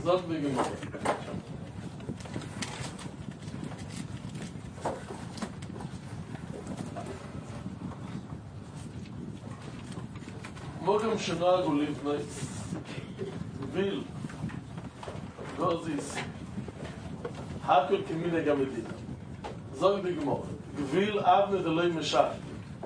Zog the Gemara. Mogam shenag ulivnei vil gozis hakol kemine gamedina. Zog the Gemara. Vil avne de loy meshach.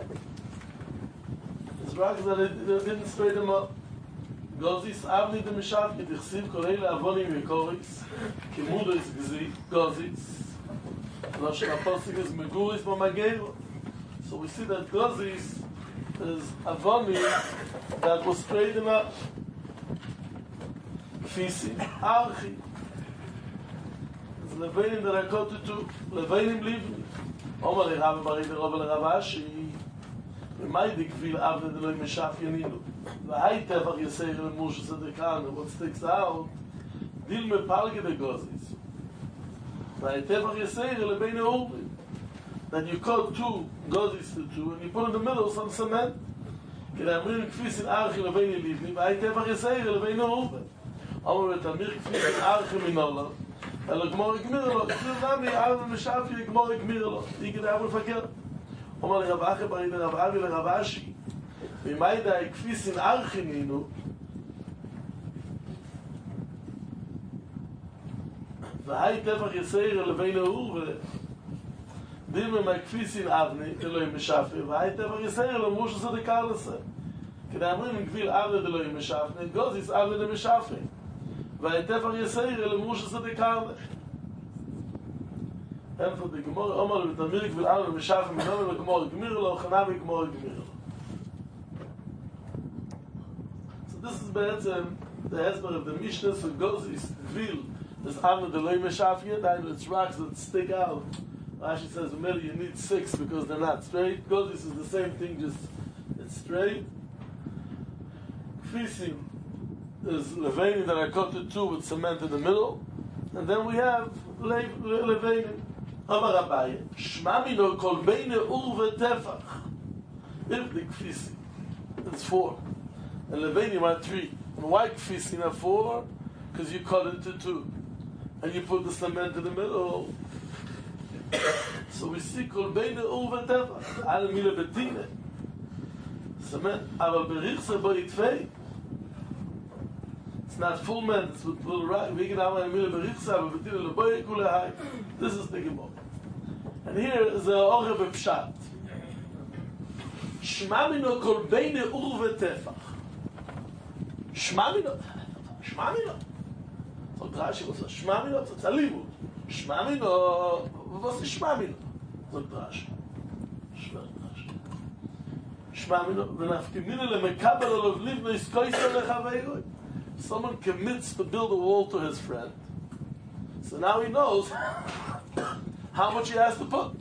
It's right that they didn't straight him up. Gozis avne de meshach dichsiv kolei leavonim v'koris kimudo is gzi gozis. Lo shaposik is meguris b'magero. So we see that gozis is avonim that was straightened up. Fisi archi. It's levenim that I quoted to levenim livni. Omar Rabbi Barid Rabbi Ravashi. Why dikvil avne de loy meshach yaninu? V'hay tefach yisei lemush tzedekanu. What sticks out? Dil me palge de gozis. V'hay tefach yisei lebein orvin. Then you cut two gozis to two and you put in the middle some cement. K'day amrin kfis in archi lebein livni. V'hay tefach yisei lebein orvin. Omar v'tamir kfis in archi minola. אלא גמור יגמיר לו, כתוב נמי, אבא משאפי, גמור יגמיר לו. תגיד, אבא לפקר. אומר לרב אחי בריד, לרב אבי לרב אשי, ומיידה כפיסין ארכינינו, והי טפח יסייר לבין ההוא, דימה מהכפיסין אבני, אלוהים משאפי, והי טפח יסייר למוש סדיקה לסה. כדי אמרים, אם גביל אבני אלוהים משאפי, גוזיס אבני למשאפי. והטפח יסייר למוש סדיקה לסה. Einfach die Gemorre, Omar, mit der Mirk will alle beschaffen, mit der Gemorre, Gmirlo, Chanavi, Gemorre, Gmirlo. So this is be'etzem, the Hezbollah of the Mishnah, so goes is Vil, this Avne de Loi Meshafia, that it's rocks that stick out. Rashi says, maybe you need 6 because they're not straight. Goes is the same thing, just it's straight. Kfisim is Levanim that are coated 2 with cement in the middle. And then we have Levanim. Amar Abaye, Shma mino kol beine ur v'tefach. If the kfisim, it's 4. And levanim are 3. And why kfisim are 4? Because you cut into 2. And you put the cement in the middle. So we see kol beine ur v'tefach. Al mila betine. Cement. Aval berichse bo itfei. It's not full men, it's with little right. We can have a mila berichse, aval betine leboye kulehai. This is the Gemara. And here is the Oreh B'Pshat. Shma mino kol beine ur v'tefach. Shma mino. So Rashi was Shma mino, it's a limud. Shma mino, was is Shma mino? So Rashi. Shma mino, v'nafkimino le'mekabel olav livno iskoysa lechaveiroi. Someone commits to build a wall to his friend. So now he knows how much he has to put.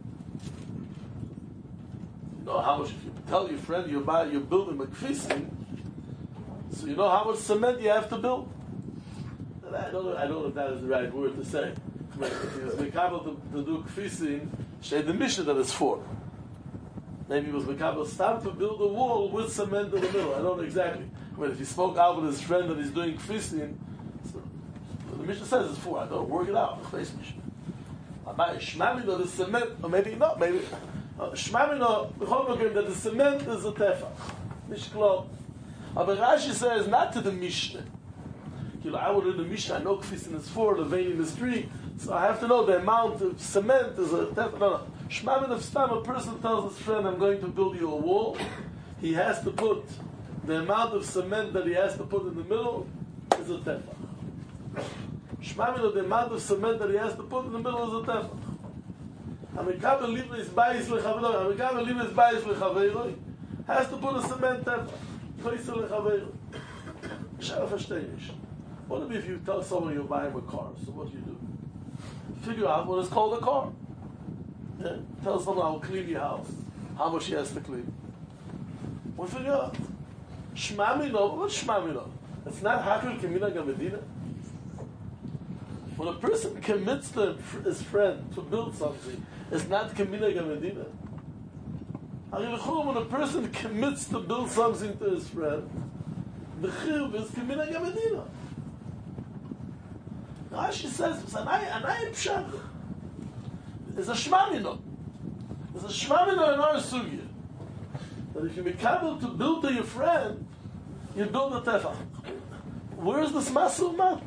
You know how much, if you tell your friend you're building McPherson, so you know how much cement you have to build. And I don't know if that is the right word to say. If he was Mekabel to do McPherson, she had the mission that it's 4. Maybe he was Mekabel start to build a wall with cement in the middle. I don't know exactly. If he spoke out with his friend that he's doing McPherson, so the Mishnah says it's 4. I don't work it out. Shmamino, the cement, or maybe not, maybe. Shmamino, that the cement is a tefach. Mishklot. But Rashi says not to the Mishnah. I would in the Mishnah, I know Kfisin is 4, the vein is 3, so I have to know the amount of cement is a tefach. No. Shmamino, if a person tells his friend, I'm going to build you a wall, he has to put the amount of cement that he has to put in the middle is a tefach. Shmamino, the amount of cement that he has to put in the middle is a tefach. Amikabel livna is bayis lechaveiroi. Amikabel livna is bayis lechaveiroi. Has to put a cement tefach. Koysa lechaveiroi. Shara verstehnish. What if you tell someone you're buying a car? So what do you do? Figure out what is called a car. Yeah? Tell someone I'll clean your house. How much he has to clean. We'll figure out. Shmamino, what's Shmamino? It's not Hakul Kemina Gamedina. When a person commits to his friend to build something, it's not Kemina Gamedina. When a person commits to build something to his friend, the chiyuv is Kemina Gamedina. Rashi says, Anai Pshat. There's a Shmamino. There's a Shmamino in our Sugya. That if you make able to build to your friend, you build a tefach. Where's this massive man?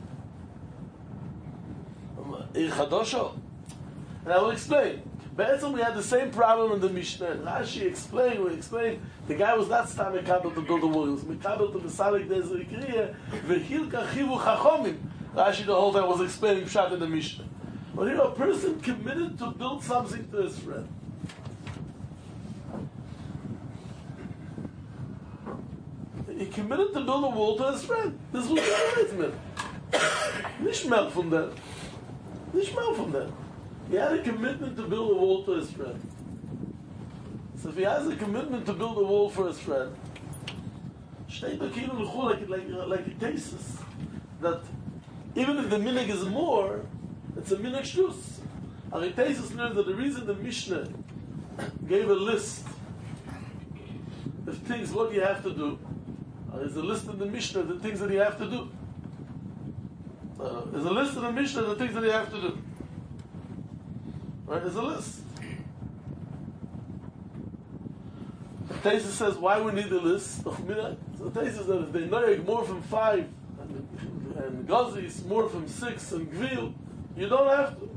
Chadosho. And I will explain. Be'etzim we had the same problem in the Mishnah. Rashi explained, the guy was not stam mekabel to build the wall. He was mekabel to Mesalik Dezer Ikriya, v'hilka chivu chachomim. Rashi the whole time was explaining Pshat in the Mishnah. But here a person committed to build something to his friend. He committed to build a wall to his friend. This was the Nicht mehr from that. Nicht mehr from that. He had a commitment to build a wall to his friend. So if he has a commitment to build a wall for his friend, like it tastes that even if the minig is more, it's a minig shtus. Aritesis learned that the reason the Mishnah gave a list of things what you have to do. There's a list in the Mishnah of the things that you have to do. There's a list in the Mishnah of the things that you have to do. Right? There's a list. Taisa says, why we need a list? So Taisa says that if they know more from 5 and Gazi is more from 6 and Gvil, you don't have to.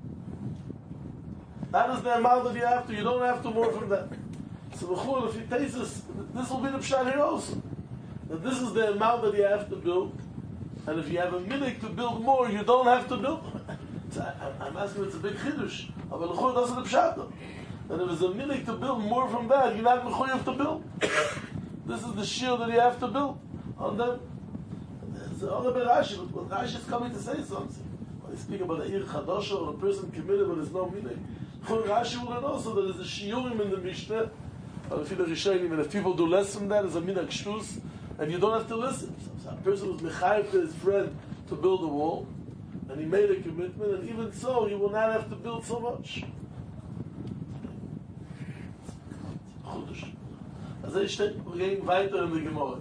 That is the amount that you have to. You don't have to more from that. So if you Taisa, this will be the Pshat here also. That this is the amount that you have to build, and if you have a minute to build more, you don't have to build. So I'm asking, it's a big chiddush. But l'chur doesn't the pshat. That if there's a minute to build more from that, you're not mechuyev to build. This is the shield that you have to build on them. It's all about Rashi, but Rashi is coming to say something. When they speak about the ir chadosha or a person committed, but there's no minute. Rashi will know also that there's a shiurim in the Mishnah. Or if you're the Rishonim, and if people do less from that, there's a minhag shtus. And you don't have to listen. So a person was mechayiv to his friend to build a wall, and he made a commitment, and even so, you will not have to build so much. Also steht, wir gehen weiter in der Gemara.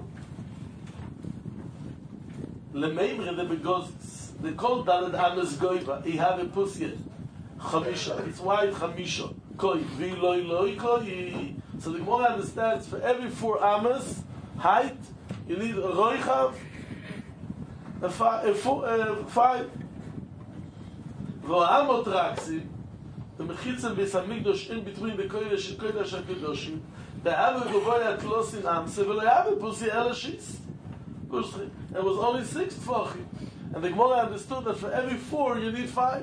Lemeimre de begozis, the kol daled ames goiva, he have a pussy, chamisha, it's wide chamisha, koi, vi loi loi koi. So the Gemara understands, for every 4 ames, height, you need a roichav, a 5. V'amot raksim, the mechitzim b'samigdosh in between the kodesh and kodesh HaKadoshim, the have a govoya close in amse, v'lo have a pussy elashis. It was only 6 tfachim. And the Gemara understood that for every 4 you need 5.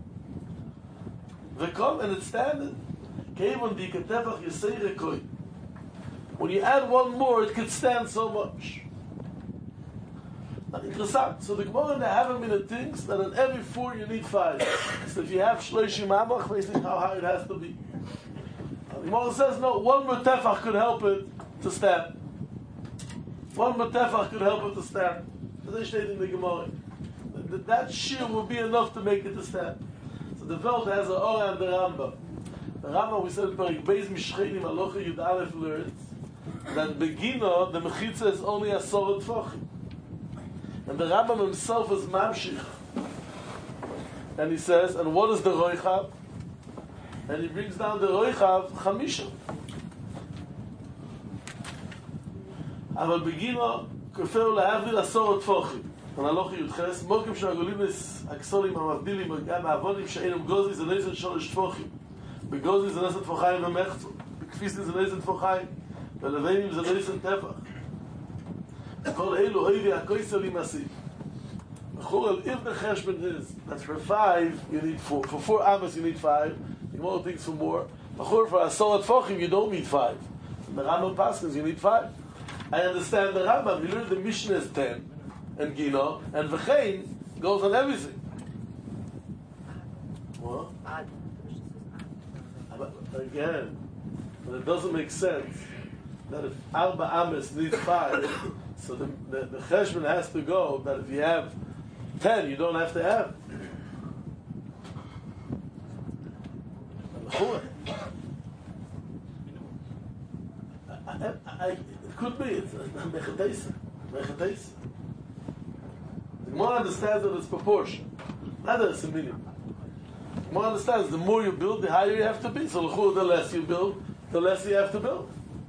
V'kom, and it's standard. Kevon di ketefach yisei rekoi. When you add 1 more, it could stand so much. Interessant. So the Gemara they have them in the things that on every 4 you need 5. So if you have shloishim amach, they think how high it has to be. The Gemara says no, 1 more tefach could help it to stand. 1 more tefach could help it to stand. They state in the Gemara that shear will be enough to make it to stand. So the Welt has an Ora and the Rambam. The Rambam, we said in Parik Beis Mishchenim Alocha Yud Aleph learns that Begino, the Mechitza, is only a Sorot Tfachim. And the Rambam himself is Mamshich. And he says, and what is the Roichav? And he brings down the Roichav Chamisha. אבל Begino, כפר להבדיל עשור תפוחים. and Alocha Yudches, Mokim Shagolimis, Aksolim, Amavdilim, Avonim, She'enim Gozi, זה נזן שלוש תפוחים. בגוזי זה נזן תפוחיים ומחצו. בכפיסטי זה נזן תפוחיים. ולבנים זה נזן טפח. כל אלו, אויבי, הקויסלים עשי. Churel, if the cheshbon is that for 5 you need 4, for 4 amas you need 5, you more things for more. For asorat fochim you don't need 5. The Rambam Paskins you need 5. I understand the Rambam. You learn the Mishnah is 10 and Gino and V'chein goes on everything. What? Again, but it doesn't make sense that if Arba amas needs 5, so the cheshbon has to go that if you have 10, you don't have to have. It could be. It's mechatesa. The The Gemara understands that it's proportion, not that it's a minimum. The Gemara understands the more you build, the higher you have to be. So the less you build, the less you have to build.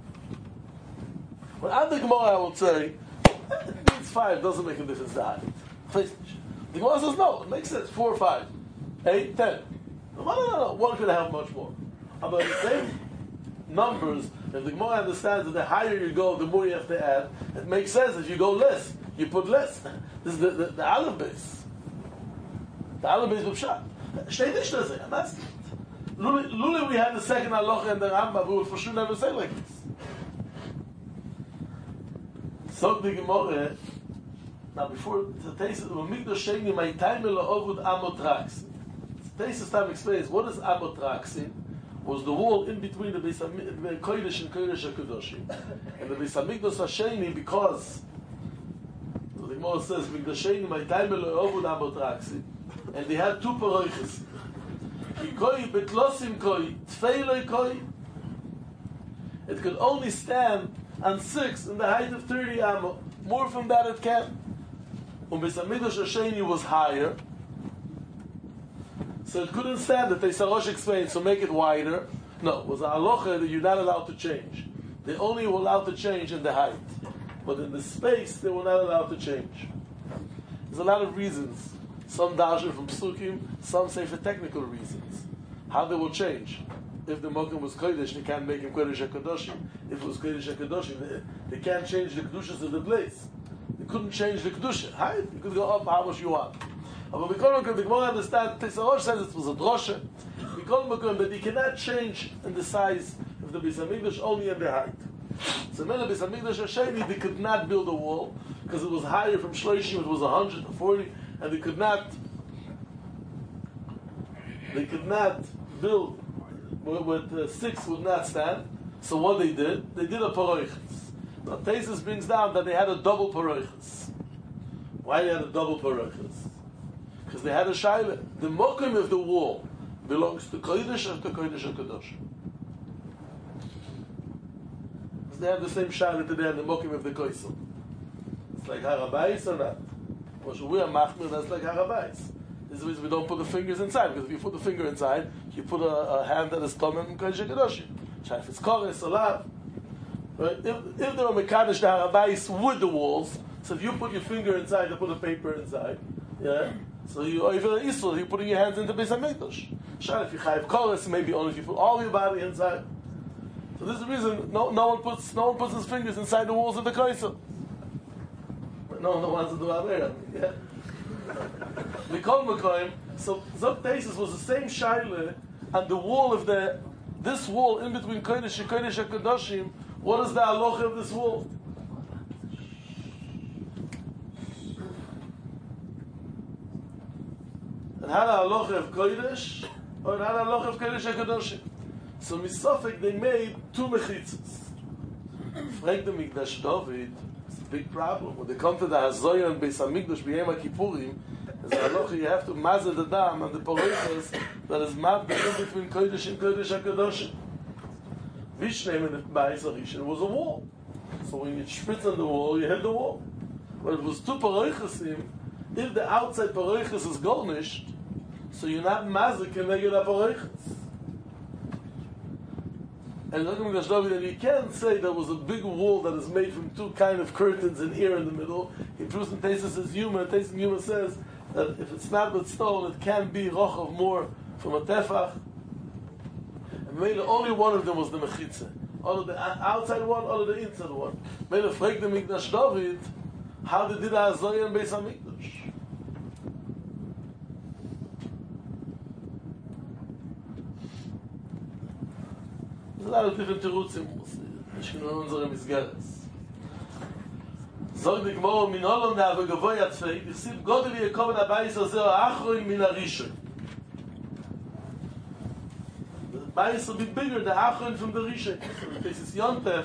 But at the Gemara, I will say, it needs 5, doesn't make a difference to height. The Gemara says no, it makes sense. 4 or 5, 8, 10. No. One could have much more. But the same numbers, if the Gemara understands that the higher you go, the more you have to add, it makes sense. If you go less, you put less. This is the Aleph base. The Aleph base of Pshat. Shtei Mishnah say, I'm asking it. Luli, we had the second halacha in the Rambam, we would for sure never say like this. So the Gemara, now before the Tesis, Mikdash Sheni, my time in La'ovud Amotraxin. The Tesis time explains, what is Amotraxin? Was the wall in between the Beis Kodesh and Kodesh HaKadoshim. And the Beis HaMikdash Hasheni, because the Gemara says, Mikdash Sheni, my time in La'ovud Amotraxin. And they had 2 paroiches. Koi betlosim koi, tfeiloi koi. It could only stand on 6 in the height of 30 amo. More from that it can. Beis HaMikdash Hasheni was higher, so it couldn't stand it. They Sarosh explained, so make it wider. No, it was a halacha that you're not allowed to change. They only were allowed to change in the height, but in the space they were not allowed to change. There's a lot of reasons. Some darshan from Psukim, some say for technical reasons. How they will change. If the Mokum was Kodesh, they can't make him Kodesh HaKadoshim. If it was Kodesh HaKadoshim, they can't change the Kedushas of the place. They couldn't change the Kedusha. Right? You could go up how much you want. But because the Gemara understands, Tesarosh says it was a drosha. But you cannot change in the size of the Beis HaMikdash, only in the height. So when the Beis HaMikdash Hasheni, they could not build a wall, because it was higher from Shloshim, it was 140, and they could not build with 6 would not stand. So what they did a paroiches. Now Tesis brings down that they had a double paroiches. Why they had a double paroiches? Because they had a shaila. The mokum of the wall belongs to Kodesh or to Kodesh HaKadosh. Because they have the same shaila today and the mokum of the Koisel. It's like Harabais or not? Well, we are machmir, that's like Harabais. This is the reason we don't put the fingers inside, because if you put the finger inside, you put a hand that is common in Kodesh HaKadosh. If it's Kodesh, Salah. Right? If there are Mekadosh the Harabais with the walls, so if you put your finger inside, you put a paper inside, yeah? So you're putting your hands into Beis HaMikdash. If you have Kodesh, maybe only if you put all your body inside. So this is the reason no one puts his fingers inside the walls of the Kodesh. No one wants to do Avera. Yeah? So Zok Tesis was the same shaila, and the wall of this wall in between Kodesh and Kodesh HaKadoshim, what is the halacha of this wall? And had a halacha of Kodesh, or had a halacha of Kodesh HaKadoshim. So Misofek, they made 2 mechitzas. Frag the Mikdash David, it's a big problem. When they come to the Hazoyah and Beis HaMikdash B'Yom HaKippurim, as a halacha, you have to mazah the dam and the paroiches that is mapped in between Kodesh and Kodesh HaKadoshim. Vishneim in the Bais HaRishon was a wall. So when you spritz on the wall, you hit the wall. But it was 2 paroichesim. If the outside paroiches is garnished, so you're not mazik and regular paroiches. And you can't say there was a big wall that is made from 2 kind of curtains and ear in the middle. He proves in Tesis as human. Tesis human says that if it's not with stone, it can be rochav more from a tefach. And maybe only one of them was the mechitza. All of the outside one, all of the inside one. Maybe frag the Mikdash David, how they did Hazoyah and Beis HaMikdash. There's a lot of different terutzim. Ich kann nur unsere Misgeres. Sag die Gemara, min holom ne'ave gavoy atzvei, yisiv godel Yaakov ha'bayis hazeh ha'achroin min ha'rishon. The bayis will be bigger, the achroin from the rishon. This is Yontef.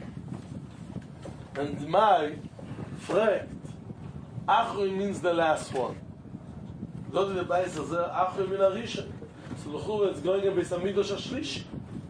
And Mai fragt, achroin means the last one. Godel ha'bayis hazeh ha'achroin min ha'rishon. So l'chura, it's going in Beis HaMikdash ha'shlishi.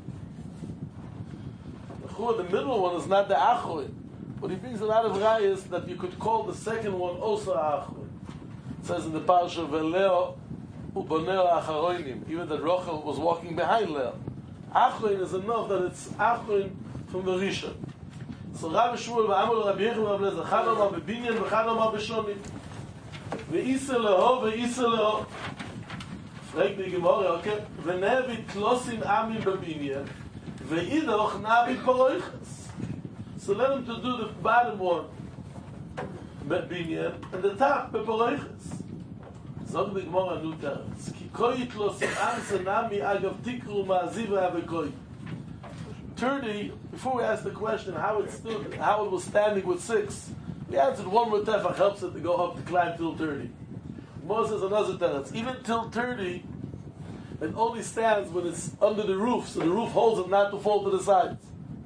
The middle one is not the Achoin. But he brings a lot of rayas that you could call the second one also Achoin. It says in the Parsha, Veleo uboneo acharoinim, even that Rachel was walking behind Leah. Achroin is enough that it's Achroin from the Rishon. So Rabbi Shmuel v'amol Rabbi Yechon Rabbi Lezer, Chad Omar b'binyan v'chad Omar b'shonim. Ve'isa leho, ve'isa leho. Fragt die Gemara, okay? V'nevi tlosin amim b'binyan, ve'idoch navi paroiches. So let him to do the bottom one, b'binyan, and the top, b'paroiches. Sag die Gemara nu teretz. Ki koi tlosin amse nami agav tikru ma'aziva havekoi. 30, before we ask the question how it stood, how it was standing with 6, we answered one more tefach helps it to go up to climb till 30. Moses another teretz. Even till 30, it only stands when it's under the roof, so the roof holds it not to fall to the sides.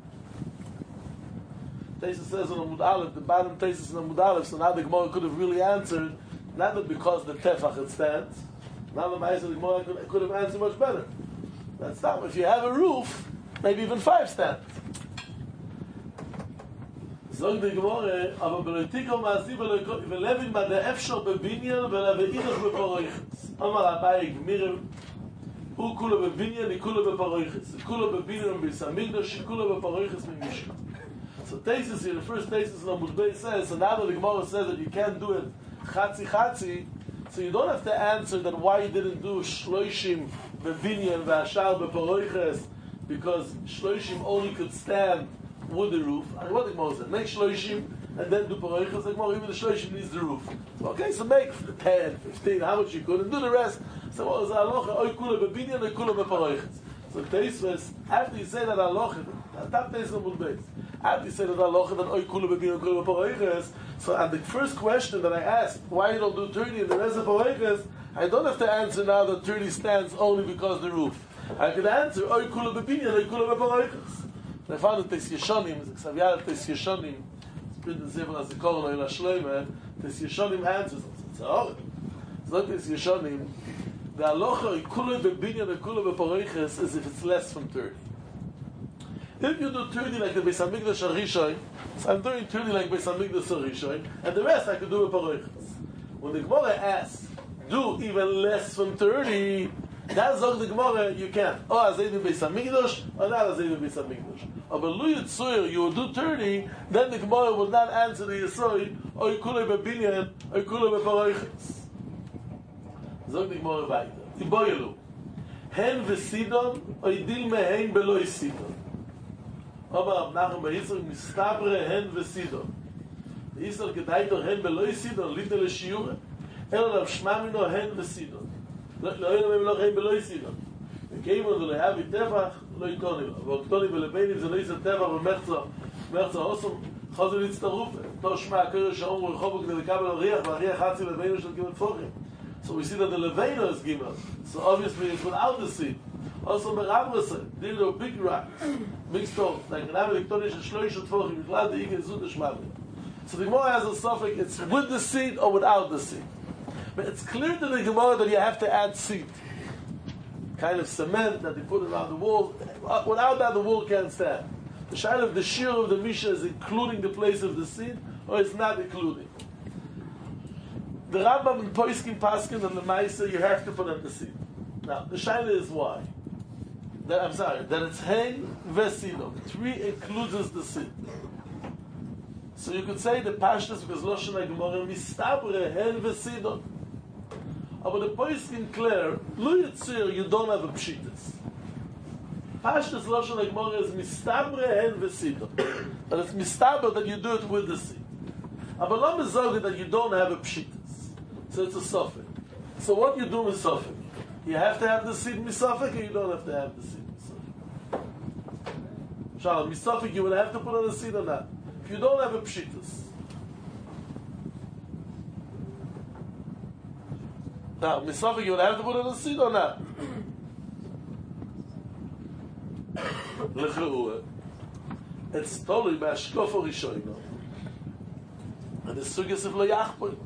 Tesis says in Amud Aleph, the bottom Tesis in Amud Aleph, so now the Gemara could have really answered, not that because the tefach it stands, now the Ma'aseh the Gemara could have answered much better. That's not, if you have a roof, maybe even 5 stand. Zog the Gemara, aber beloitiko ma'asi velevin ma de efshor bebinyan veleveidach beporoiches. Amar Abaye Gmirim, hu kula bebinyan, ikula beporoiches. Ikula bebinyan b'samigdash, ikula beporoiches mimishka. So Tesis here, the first Tesis in Amud Beis says, so now that the Gemara says that you can't do it chatzi, so you don't have to answer that why you didn't do shloishim bebinyan v'ashar beporoiches, because shloishim only could stand with the roof. And what the Gemara said, make shloishim and then do paroiches. Like more, even the shloishim needs the roof. So, okay, so make 10, 15, how much you could, and do the rest. So what was the halacha? Oy kula bebinyan, oy kula beparoiches. So Teisves, after you say that halacha, top Teisves Amud Beis, after you say that halacha, that oy kula bebinyan, oy kula beparoiches. So, and the first question that I asked, why you don't do 30 and the rest of paroiches, I don't have to answer now that 30 stands only because the roof. I could answer, oy kula bebinyan, oy kula beparoiches. I found that Tes Yeshonim, the Xavier Tes Yeshonim, it's been the Zivra as the Koron Oila Shloime, Tes Yeshonim answers. It's not Tes Yeshonim, the halacha, kula bebinyan, kula beparoiches, is if it's less from 30. If you do 30 like the Beis HaMikdash HaRishon, so I'm doing 30 like Beis HaMikdash HaRishon, and the rest I could do beparoiches. When the Gemara asks, do even less from 30, that's all the Gemara, you can't. Oh, Azayim Beis HaMikdash, or not Azayim Beis HaMikdash. But Lu Yitzur, you would do 30, then the Gemara would not answer the Yisoy, or Yikule Bebinyan, or Yikule Beparoiches. Zog the Gemara weiter. Tiboyelu. Hen v'sidon, or Yidil mehen belo Yisidon. Aber Nachum Beyitzur, Mistabre hen v'sidon. Yisrael gedaito hen belo Yisidon, Lite l'shiure. Elo Rav Shmamino hen v'sidon. לא יהיה להם לא חיים בלא יסידון. וכאימון זה להביא טבח, לא יקוני לו. ואוקטוני ולביינים זה לא יסד טבח ומחצה אוסום, חוזר להצטרוף. תור שמע הקרש שאומרו רחובו כדי לקבל הריח, והריח חצי לביינו של גימל פוחים. So we see that the Leveino is Gimel. So obviously it's without the seed. Also Merabrasa, these are big rocks, big stones. Like an Ameliktonis and Shloish and Tvochim, Miklad the Ige Zud Shmamim. So the Gemara has a suffix, it's with the seed or without the seed. But it's clear to the Gemara that you have to add seed. Kind of cement that they put around the wall. Without that, the wall can't stand. The shine of the shear of the Misha is including the place of the seed, or it's not including. The Rambam and Poiskin Paskin and the Maisa, you have to put on the seed. Now, the shine is why? That it's Hein Vesidon. 3 includes the seed. So you could say the Pashtas because Loshen HaGemara Mistabre Hen Vesidon. But the Poiskin clear, Lu Yitzir, you don't have a Pshitas. Pashtas Loshen HaGemara is Mistabre Hen Vesidon. But it's Mistabre that you do it with the seed. But Lo Mezogah that you don't have a Pshitas. So it's a Sofik. So what you do with Sofik? You have to have the seed Misofik or you don't have to have the seed Misofik? Shalom, Misofik you would have to put on the seed or not? If you don't have a Pshitas. Now, Misofik you would have to put on the seed or not? It's totally by Ashkofa Rishoino. And the Sugis of Lo Yachpoy.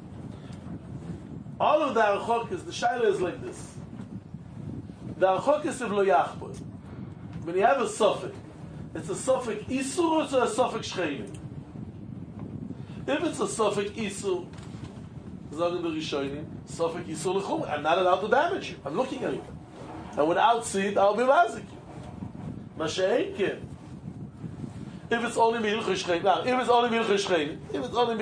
All of the Archokis, the Shaila is like this. The Archokis of Lo Yachpoy. When you have a Sofik, it's a Sofik Isur or it's a Sofik Shcheini? If it's a Sofik Isur, Sagen the Rishonim, Sofek Yisur L'chum, I'm not allowed to damage you. I'm looking at you. And without seed, I'll be mazik you. Mashe'enkin. If it's only Milchah Shchein, now, if it's only Milchah Shchein, if it's only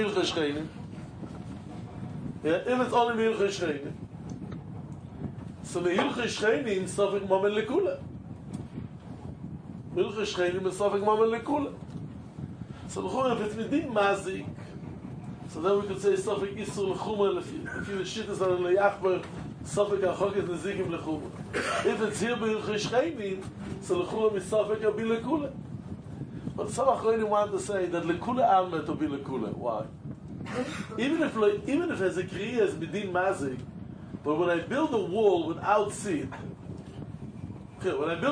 Milchah Shchein, so Milchah Shchein is Sofek Momen Lekula. Milchah Shchein is Sofek Momen Lekula. So L'chum, if it's Midin Mazik, so then we could say Sofek Yisur L'chum, if you shit is on L'yachbar, Sofek HaChok is Nezikim L'chum. If it's here Milchah Shchein, so L'chum is Sofek Abi Lekula. But some Achronim want to say that Lekula Alma to be Lekula. Why? Even if as a Kriya is Midin Mazik, but when I build a wall without seed, yeah,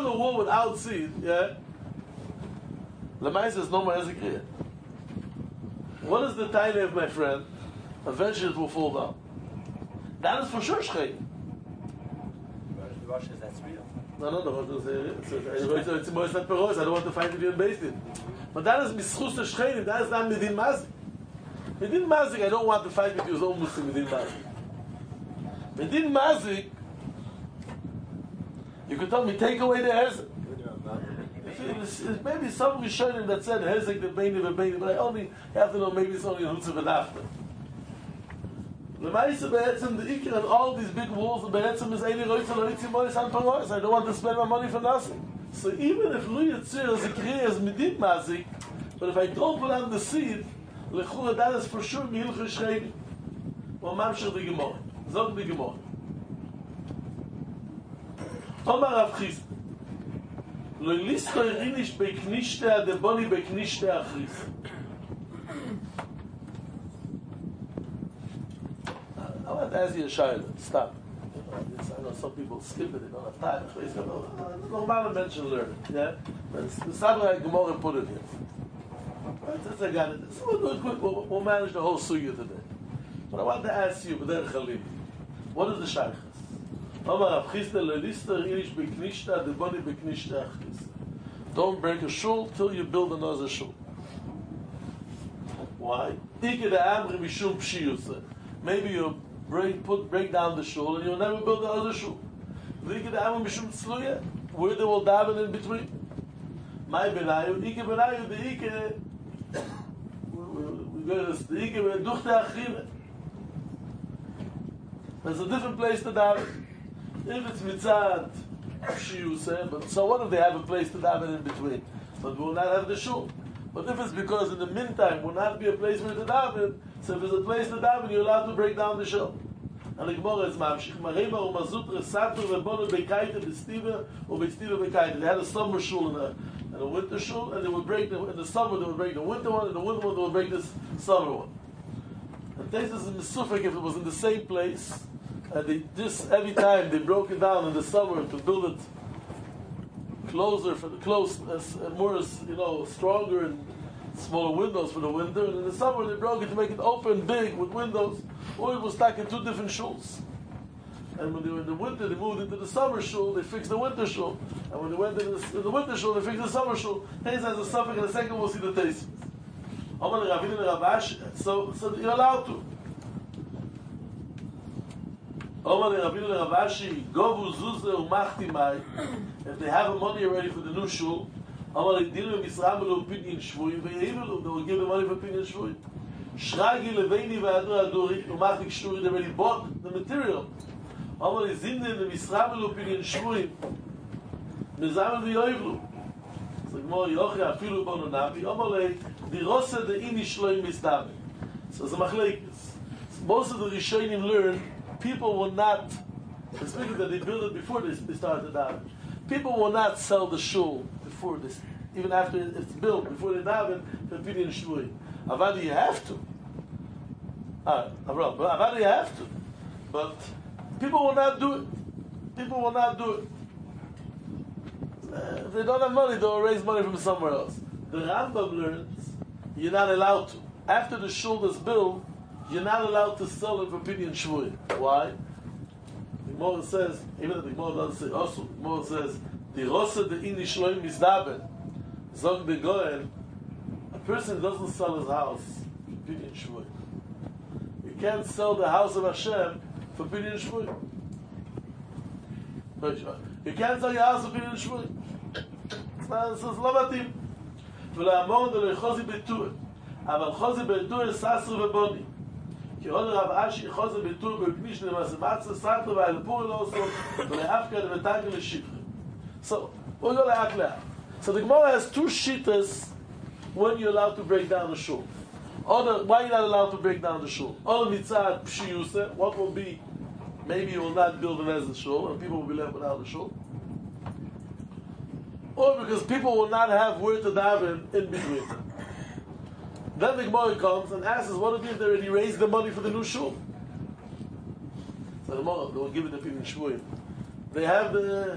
Lamais is no more as a Kriya. What is the tiny of my friend? Eventually it will fall down. That is for sure Shchein. The Rosh says that's real. No, it's more than Peros. I don't want to find it in Beis Din. But that is Mischus Shchein, that is not Midin Mazik. Midin Mazik, I don't want to fight with you, it's almost Midin Mazik. Midin Mazik, you could tell me, take away the Hezek. Maybe some Rishonim that said Hezek the Beini v'Beini, but I only have to know maybe it's only Hutz v'Nafta. The Ma'isa Be'etzim, the Iker, and all these big walls, the Be'etzim is Eili Roitza L'Ritzim Mois and Parois. I don't want to spend my money for nothing. So even if Lu Yitzir is a Kriya is Midin Mazik, but if I don't put on the seed, L'chura, that is for sure Milchah Shchein. Or Mamshech the Gemara. Zog the Gemara. Omar Rav Chisda. Lo listo irinish beknishte adeboni beknishte achris. I want to ask you a shayla. Stop. I know some people skip it, they don't have time. Normal mention learning. Yeah? But the Sabra Gemara put it here. That's a guy. So we'll do it quick. We'll manage the whole sugya today. But I want to ask you, B'der Chalim, what is the shaykhas? Omar Rav Chisda lo listo irinish beknishte adeboni beknishte achris. Don't break a shul till you build another shul. Why? Maybe you break down the shul and you'll never build another shul. Where they will daven in between. My benayu, Ike benayu, the Ike, we go to the Ike, there's a different place to daven. If it's mitzad, but so what if they have a place to daven in between? But we will not have the shul. But if it's because in the meantime will not be a place where to daven, so if there's a place to daven, you're allowed to break down the shul. And the Gemara is mamshich marema umazutra satu v'bono bekaita b'stiva or b'stiva bekaita. They had a summer shul and a winter shul, and they would break in the summer they would break the winter one, and the winter one they would break this summer one. And this is misufik if it was in the same place. And they just every time they broke it down in the summer to build it closer for the more stronger and smaller windows for the winter. And in the summer they broke it to make it open big with windows, or it was stuck in two different shuls. And when they were in the winter, they moved into the summer shul. They fixed the winter shul. And when they went into the winter shul, they fixed the summer shul. Hayes has a suffix, and the second we'll see the taste. So you're allowed to. If they have money already for the new shul, they will give the money for pinion shvuy. Shragi leveini v'ador adori umachtik shturi, they already bought the material. Zinde the misramelu pinion shvuy mezamel v'yoivlu. So Gemara yochi afilu bono navi. Amalei dirosa the ini shloim misdaven. So it's a machlekes. Most of the Rishonim learn people will not, speaking that they build it before they start the daven. People will not sell the shul before this, even after it's built, before they daven for pinion shvuy. Avadi you have to. Avadi you have to. But people will not do it. People will not do it. If they don't have money, they'll raise money from somewhere else. The Rambam learns you're not allowed to. After the shul is built, you're not allowed to sell it for pinion shvuy. Why? The Gemara says, even if the Gemara doesn't say also, the Gemara says, the rosa de ini shloim misdaben, zog de goel, a person doesn't sell his house for pinion shvuy. You can't sell the house of Hashem for Pidyon Shvuim. You can't sell your house for Pidyon Shvuim. It's לא מתאים. ולאמור דו לחוזי בטור. אבל חוזי בטור ססר ובוני. כי עוד רב אשי חוזי בטור בפניש למסמצה סרטו והאלפור לא עשו ולאפקה למתגל לשפר. So, we'll go לאט. So the Gemara has two shittas when you're allowed to break down the shul. Why are you not allowed to break down the shul? Or mitzad pshiyuse, what will be, maybe you will not build an as the shul, and people will be left without the shul. Or because people will not have where to daven in between. Then the Gemara comes and asks us, what if they already raised the money for the new shul? So the Gemara, they will give it to people in Shvuim. They have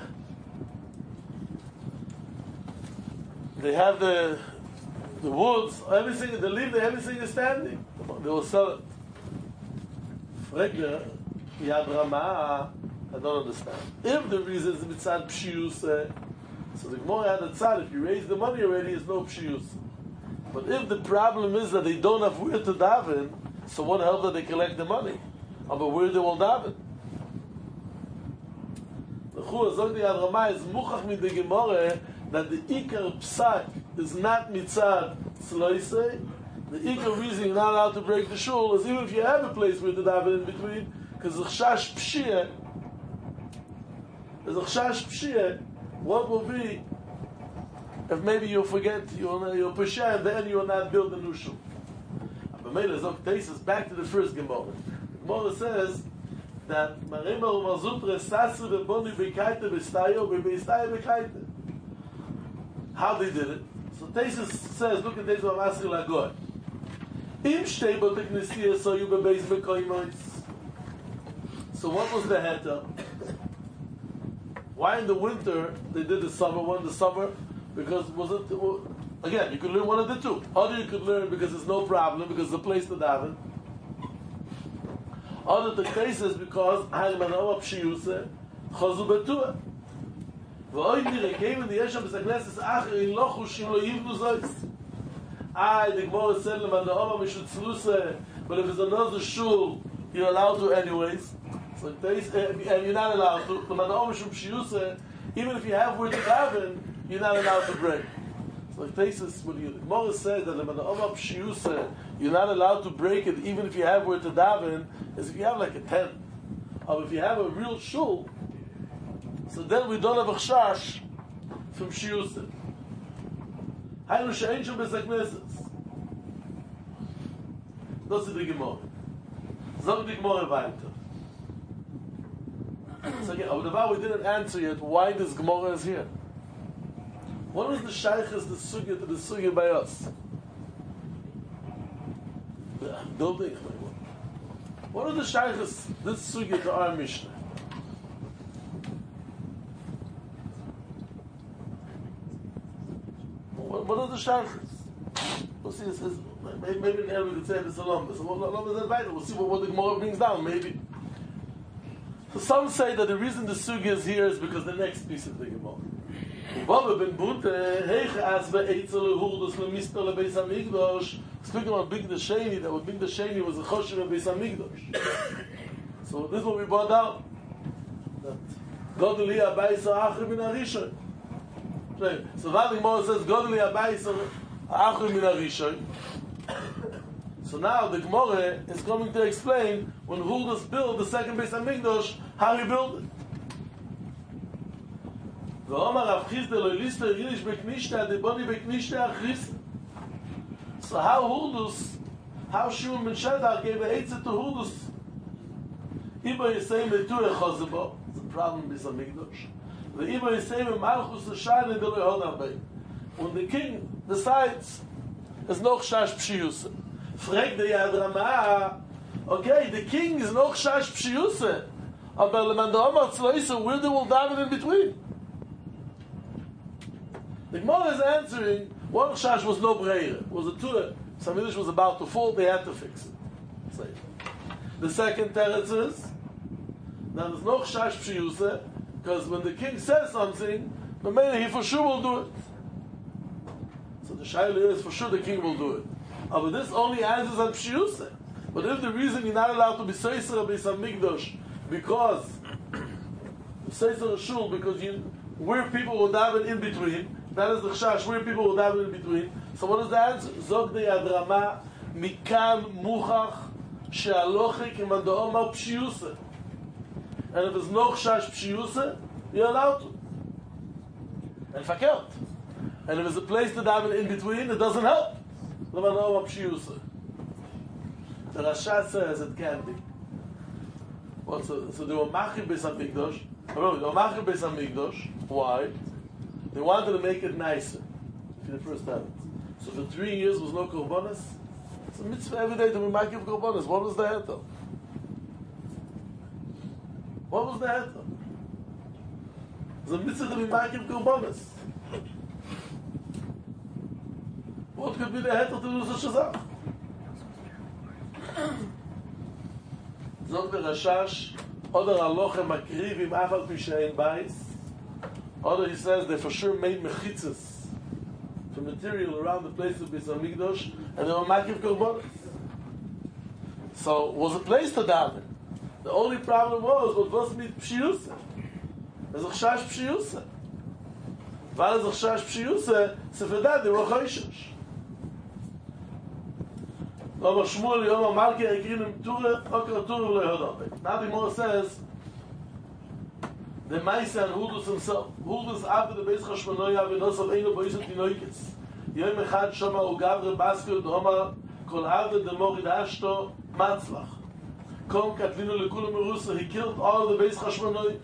the woods, everything, they leave everything is standing. They will sell it. Fregler, Yad Ramah, I don't understand. If the reason is mitzad pshiyus, so the Gemara had a tzad, if you raise the money already, it's no pshiyus. But if the problem is that they don't have where to daven, so what help that they collect the money? But where they will daven? The Chur Zog the Yad Ramah is muchach mit the Gemara that the Ikar Psak is not mitzad Sloisei. The Ikar reason you're not allowed to break the shul is even if you have a place where to daven in between, because the Chash Pshiyah, what will be if maybe you'll forget, you'll push and then you will not build a new shul. But Mele Zog takes us back to the first Gemara. The Gemara says that Marema Umazutre Sasri Beboni Bekaite Bestayo Bebestayo Bekaite. How they did it? So Tesis says, look at Tesis Masri Lagoy. Im Shtei Boteknesiya so you bebeis bekoimois. So what was the heta? Why in the winter they did the summer one? The summer because again you could learn one of the two. Other you could learn because there's no problem because it's a place to daven. Other the case is because Harimanawa Pshiyuse Chazu Betua. ואוי נראה, כאימן יש שם בסגלסס אחרים לא חושים לא יבנו זויס. The Gemara said למנאומה משוצלוסה, but if it's another shul, you're allowed to anyways. So and you're not allowed to. למנאומה משום פשיוסה, even if you have where to daven, you're not allowed to break. So the Gemara said that למנאומה פשיוסה, you're not allowed to break it even if you have where to daven, is if you have like a tent. Or if you have a real shul, so then we don't have a chash from Shiyusim. Haynu she'ein shom b'zakneses. Das ist die Gemara. Sag die Gemara weiter. So again, but the we didn't answer yet why this Gemara is here. What was the shaykhs, the sugya to the sugya by us? The building. What are the shaykhs, this sugya to our Mishnah? What are the shaykhs? We'll see. This is, maybe in the end we could say this alone. So we'll see what the Gemara brings down. Maybe. So some say that the reason the sugya is here is because the next piece of the Gemara. Speaking about Big the Sheni, that Big the Sheni was a choshev of Beis Hamikdash. So this is what we brought down. That Godli Abayis Achrim min Harishon. So that the Gemara says Godli Abayis Achrim min Harishon. So now the Gemara is coming to explain when Huldas built the second Beis Hamikdash, how he built it. So how Huldus, how Shimon ben Shadach gave a Eitzah to Huldus? Iba Yisayim Etureh Chazebo, it's a problem in Beis Hamikdash. The Iba Yisayim Malchus L'Shayne D'Lo Yehod Arbei. When the king decides, there's no Chash Pshiyuse. Frag the Yad Ramah, okay, the king is no Chash Pshiyuse. Aber Leman Da'omar Tzloisa, where they will daven in between? The Gemara is answering, one chash was no breira. It was a turah. Samidish was about to fall, they had to fix it. The second teretz is, now there's no chash pshiyuse, because when the king says something, he for sure will do it. So the shayla is for sure the king will do it. But this only answers on pshiyuse. But if the reason you're not allowed to be Seiser Beis HaMikdash because Seiser Shul, because where people will daven in between, that is the Chash, where people will daven in between. So what is the answer? Zog de Adrama Mikan Muchach She'alochik Iman Da'omar Pshiusa. And if there's no Chash Pshiusa, you're allowed to. And fakert. And if there's a place to daven in between, it doesn't help. The Rasha says it can be. Well, so they were Machir Beis HaMikdash. They were Machir Beis HaMikdash. Why? They wanted to make it nicer for the first time. So for 3 years there was no korbanos. It's a mitzvah every day to be Machir korbanos. What was the heter? What was the heter? It's a mitzvah to be Machir korbanos. What could be the heter to do such a thing? Zog the Rashash, Oder Aloche Makriv im Afal Pishayin Bais. Oder he says they for sure made mechitzas for material around the place of Beis HaMikdash, and they were Makiv Korbanos. So it was a place to daven. The only problem was mit Pshiusa. There's a Chash Pshiusa. While there's a Chash Pshiusa, so for that they were Choishesh. Now the Gemara says the Maisa and Hudus himself. Hudus after the Beis Chashmonoya v'nosav eino boisot tinoikes. Yom echad shama ugavre basker d'homar kol avde demorid ashto matzlach. Kom katlinu lekulam merusa. He killed all the Beis Chashmonoya.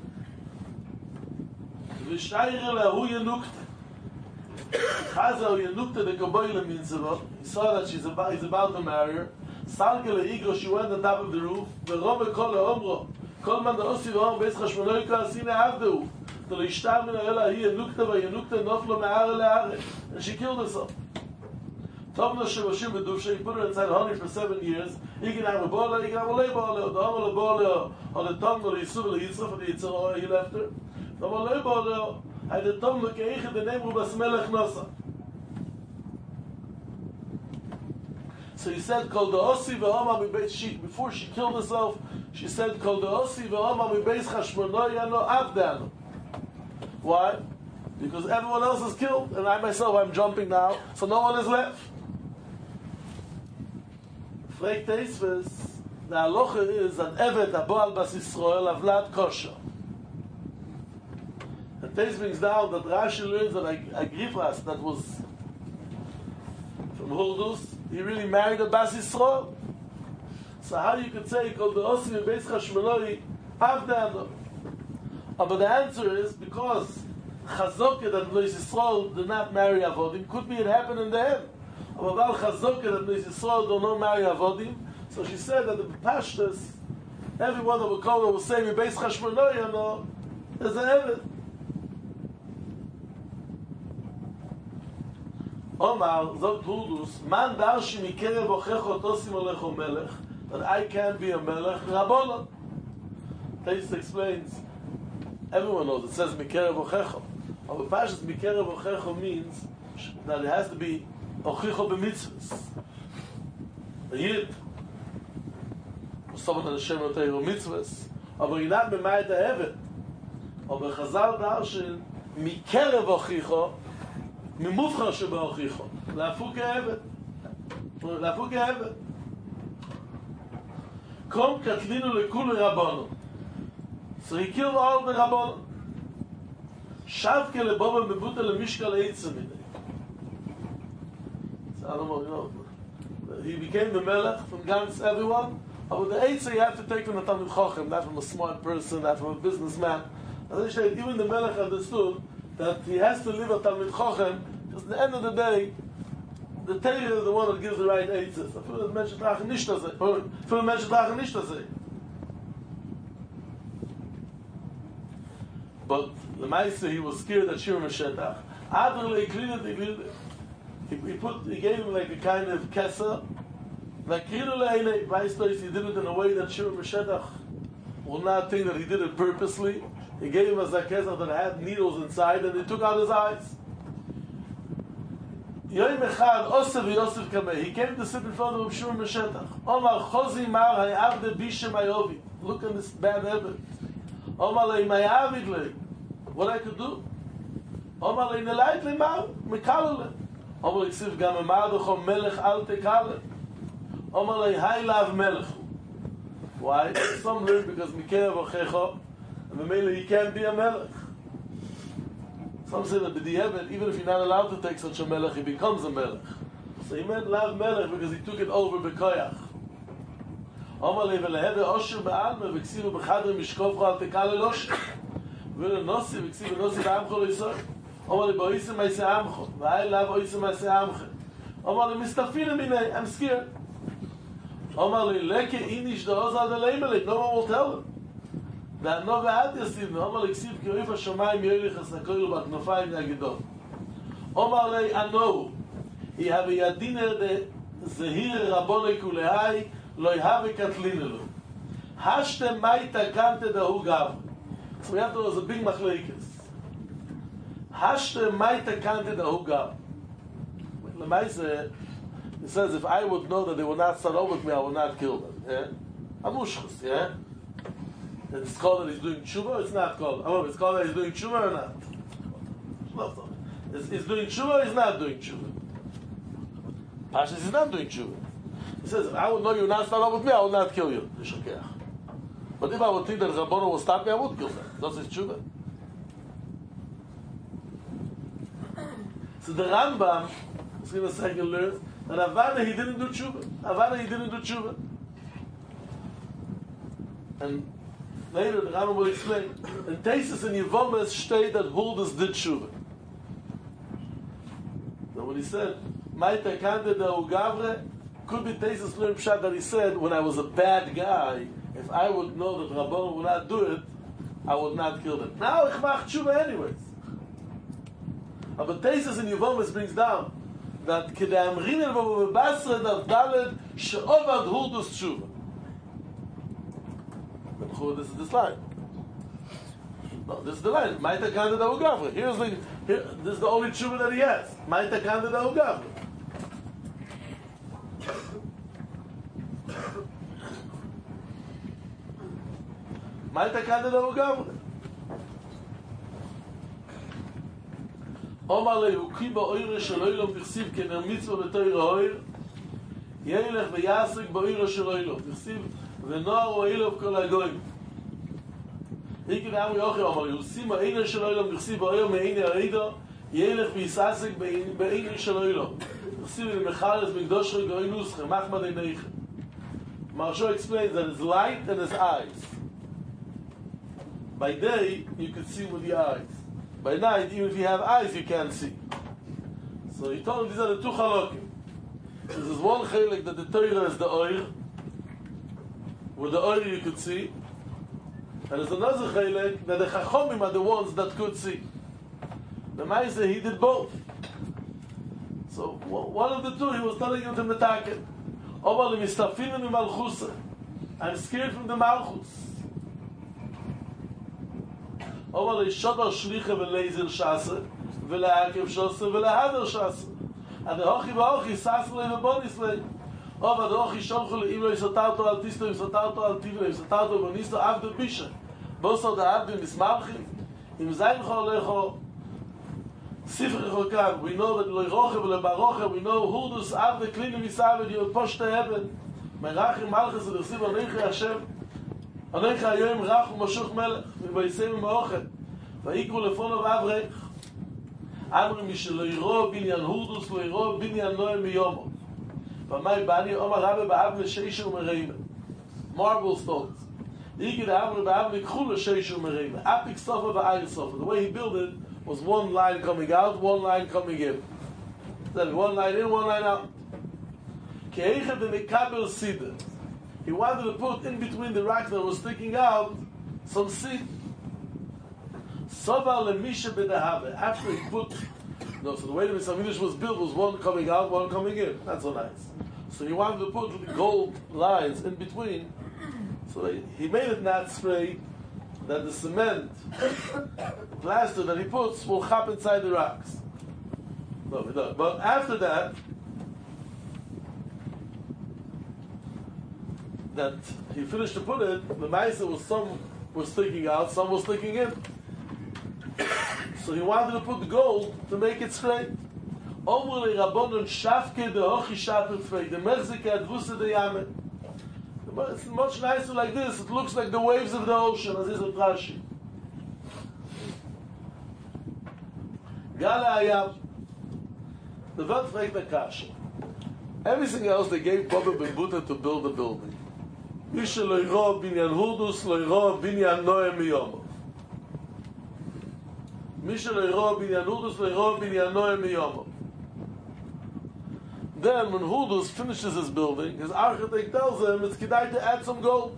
V'shayre lehu yenukte. Chaza yenukte the Kaboyle mitzvah. He saw that he's about to marry her. Salke leigro, she went on top of the roof. V'rove kol leomro. Kol man da'osi v'hom Beis Chashmonoy ka'asine avdeu. To l'ishtar min ha'ela hi yenukte v'yenukte noflo me'are le'are. And she killed herself. Tovno shevoshim v'duvshe, he put her inside honey for 7 years. He can have a bola, he can have a lei bola, the homo le-bola, or the tongue le-yisuv le-yitzraf, and the yitzrah, he left her. The homo le-bola, and the tongue le-keiche, the name Rubas Melech Nosa. So he said, Kol da'osi v'homa mi-beis, before she killed herself, she said, Kol da'osi v'homa mi-beis Chashmonoy ano avdanu. Why? Because everyone else is killed, and I myself, I'm jumping now, so no one is left. Frek Teisves, the halacha is an evet aboal bas Yisrael avlat kosher. And Teis brings down that Rashi learns that Agrippas, that was from Hurdus, he really married a bas Yisrael. So how you could say, Kol da'osi v'beis Chashmonoy avdanu? But the answer is because Chazokah that Bnei Yisrael did not marry Avodim. Could be it happened in the end. But Chazokah that Bnei Yisrael do not marry Avodim. So she said that the Pashtas, everyone that would call her will say, Beis Chashmonoy, you know, there's an Eved. Omar, Zog Hudus, Man darshi mikerev ochecho tosim olecho melech, that I can be a melech, Rabbonon. Teis explains, everyone knows, it says mikerev ochecho. But Pashas mikerev ochecho means that it has to be ochecho b'mitzvahs. A yid, or someone that Hashem notei mitzvahs, but you're not b'mayit ha'evet. But Chazal darshin mikerev ochecho, ממובחר שבאוכיחו, להפוק העבד. להפוק העבד. קום קטלינו לכול רבונו. So he killed all the רבונו. שבקה לבובה מבוטה למשקל עצה מדי. So I don't know, he became the melech from against everyone, but the עצה you have to take from the Talmid Chochem, not from a smart person, not from a businessman. As I said, even the melech understood that he has to live a Talmid Chochem, because at the end of the day, the Torah is the one that gives the right eitzes. I feel that Menschen tragen nicht das. Viele Menschen tragen nicht das. But the Maisa, he was scared that Shir Meshetach. Adrele, he gave him like a kind of kesser. Like Krilele, Maisa, he did it in a way that Shir Meshetach will not think that he did it purposely. He gave him a zakesach that had needles inside, and he took out his eyes. Yoim Echad, Osef Yosef Kameh. He came to sit in front of Reb Shimon Beshetach. Omar Chozi Mar Hayavde Bishem Ayovi. Look at this bad habit. Omar Lei Mayavid Lei. What I could do? Omar Lei Nelait Lei Mar, Mekalele. Omar Lei Ksiv Gam Emardocho Melech Al Tekale. Omar Lei Haylav Melech. Why? Some learn because Mikev Ochecho, and Memele he can't be a Melech. Some say that b'di'evet, even if you're not allowed to take such a melech, he becomes a melech. So he meant lav melech because he took it over b'koyach. Omar lei v'leheve osher ba'alme v'ksivu b'chadre mishkovcho al tekale losher. V'le nosi v'ksivu nosi b'amcho lo yisor. Omar lei bo'isem ma'ise amcho. V'ay lav o'isem ma'ise amche. Omar lei mistafine minei, I'm scared. Omar lei leke inish da'oz al de'leimelek, no one will tell him. והנוב ועד יסיב, אומר לקסיב כי אויף השמיים יוליך הסנקוילו בכנופיים יגדול. אומר לי ענו, יהווה ידינר זהיר רבוני כולהי, לא יהווה קטלין אלו. השתם מי תקנת דהו גב. So we have to do a big machlekes. Hashtem mei takante da'hu gab. Lemaise, he says, if I would know that they will not start over with me, I will not kill them. Yeah? Amushchus, yeah? It's called that he's doing tshuva, or it's not called? Oh, it's called that he's doing tshuva or not? No. He's doing tshuva or he's not doing tshuva? Pashas, he's not doing tshuva. He says, if I would know you will not start over with me, I will not kill you. But if I would think that Rabbono will stop me, I would kill them. That's his tshuva. So the Rambam is going to say, learn that Avada he didn't do tshuva. Avada he didn't do tshuva. And later the Rambam will explain. In Tesis and Yevomes state that Huldus did tshuva. Now when he said, Maita Kande da Ugavre, could be Tesis learn Pshat that he said, when I was a bad guy, if I would know that Rabbono would not do it, I would not kill them. Now ich mach tshuva anyways. But Tesis in Yevomes brings down that Kedai Amrinin V'Vu V'Basra Dav Daled She'ovad Huldus tshuva. This is this line. No, this is the line. Maita Kande da Ugavre. This is the only tshuva that he has. Maita Kande da Ugavre. Maita Kande da Ugavre. Omar lehu ki ba'oire shel oilom tichsiv kener mitzvah b'toyre hoir yelech v'yasik ba'oire shel oilom tichsiv v'noar oilov kol hagoyim. Hiki v'amri ochi Omar lehu sima einer shel oilom tichsiv ba'oir me'eini ha'ida yelech v'yisasik ba'eini shel oilom tichsiv v'mechares migdoshre goy nusche machmad eineiche. Maharsha explains that it's light and it's eyes. By day you can see with the eyes. By night, even if you have eyes, you can't see. So he told him these are the two halakim. This is one chalik that the Torah is the oil, with the oil you could see, and there's another chalik that the chachomim are the ones that could see. The Maisa, he did both. So one of the two, he was telling him to metaket. I'm scared from the malchus. אבל ישדר שליחה ולייזר שסה ולעקב שסה ולהדר שסה הדהוכי והוכי ססר לי ובוניס לי אבל הדהוכי שולחו לי אם לא יסתרתו על טיסטו יסתרתו על טיבו יסתרתו ובוניסו עבדו בישה בוסר דעבדו מסמרחים אם זין חולכו ספר חוקם we know that לא ירוחה ולא ברוחה we know הורדוס עבדו קליני מסעבד יופושת האבן מרחים מלכס ודרסיב ענכי השם ענך היום רח ומשוך מלך ובייסם מאוכל ויקרו לפונו ואברך אמרים מי שלא יראו בניין הורדוס לא יראו בניין נועם מיומו ומאי בני אומר רבי באב לשישה ומרעימה marble stones יגיד אמרי באב לקחו לשישה ומרעימה epic sofa ואייר sofa the way he built it was one line coming out one line coming in then one line in one line out כי eichad ומקבל סידר. He wanted to put in between the rocks that was sticking out some seed. Sovar lemisha b'dehave. After he put, no, so the way the Misamidish was built was one coming out, one coming in. Not so nice. So he wanted to put the gold lines in between. So he made it not straight that the cement, the plaster that he puts will hop inside the rocks. No. But after that he finished to put it, the Maisa was some was sticking out, some was sticking in. So he wanted to put the gold to make it straight. Omri Rabbanon Shafke de Hochi Shater Tvei, the Merzike Advusa de Yamet. It's much nicer like this. It looks like the waves of the ocean, as is a Rashi. Gala Ayam. The Welt fragt the Kasha. Everything else they gave Baba Ben Buta to build the building. Misha lo yiro binyan hudus lo yiro binyan noem miyomo. Misha lo yiro binyan hudus lo yiro binyan noem miyomo. Then when Hudus finishes his building, his architect tells him it's kedai to add some gold.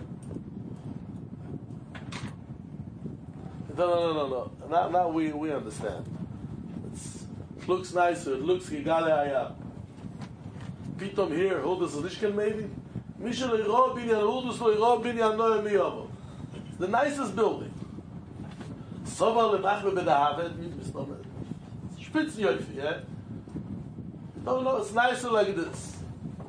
No. Now we understand. It looks nicer. It looks gigale ayah. Pitom here, Hudus is nishkel maybe. Misha lo yiro binyan hudus lo yiro binyan noem miyomo. The nicest building. Soba lebachme bedahavet mit Spitzen Yofi, yeah? No, it's nicer like this.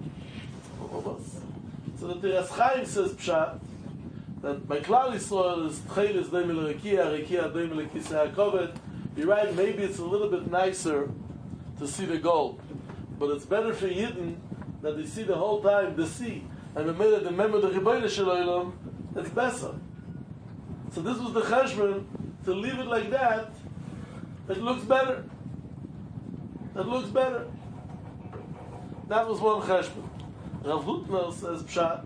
So the Tiras Chaim says Pshat that by Klal Yisrael is Tcheil is Doim L'Rekia, Rekia Doim L'Kisei HaKoved. You're right, maybe it's a little bit nicer to see the gold, but it's better for Yidden that they see the whole time the sea and the member the Rebbeinu Shalom. It's better. So this was the cheshbon to leave it like that. It looks better. That was one cheshbon. Rav Hutner says Pshat.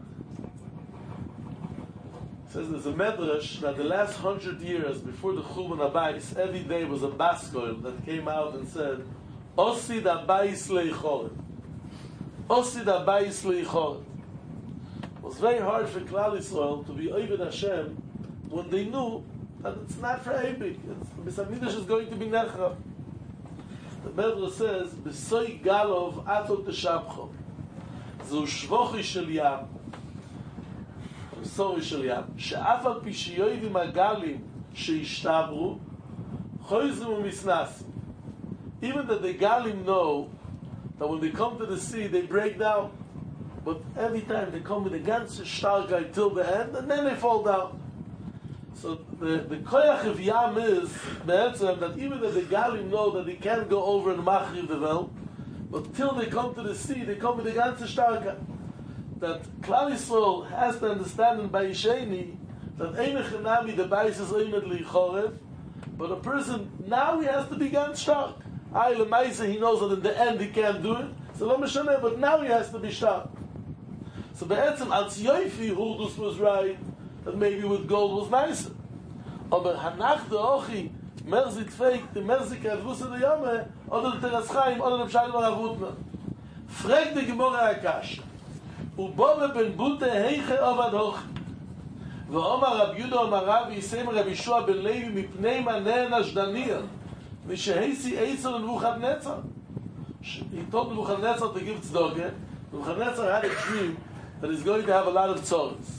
Says there's a medrash that the last 100 years before the Churban Abayis, every day was a baskoil that came out and said, Osid Abayis Leichoret. Osid Abayis Leichoret. It was very hard for Klal Yisrael to be Oved Hashem when they knew that it's not for Eibik. Bisamidash is going to be Nechra. The medrash says, B'soy galov atot teshabcho. Zu shvochi shel yam. Sorry shel yam. She'af al pi sheyoivim agalim sheishtabru, choizim u'misnasim. Even that the galim know that when they come to the sea, they break down. But every time they come with a ganze starkheit till the end, and then they fall down. So the koyach of Yam is that even that the Galim know that they can't go over and machriv the well, but till they come to the sea, they come with the ganze starkheit. That Klal Yisrael has to understand in Bayisheni that Einach Nami the Bayis is Eimed Lichorev, but a person now he has to be ganz stark. He knows that in the end he can't do it, so lo mishaneh, but now he has to be stark. So be'etzem als Yoifi Hudus was right, that maybe with gold was nicer. Aber Hanach de Ochi, Merzit Feik, the Merzik Advusa de Yame, oder the Tiras Chaim, oder the Pshat Rav Hutner. Frag the Gemara Akash. Ubove ben Bute Heiche Ovad Hochi. Ve'omar Rab Yudah Omar Rav Yisem Rab Yishua ben Levi mipnei Maneh Nashdaniel. Misheheisi Eitzel Nebuchadnezzar. He told Nebuchadnezzar to give tzedakah. Nebuchadnezzar had a dream that he's going to have a lot of tzoros.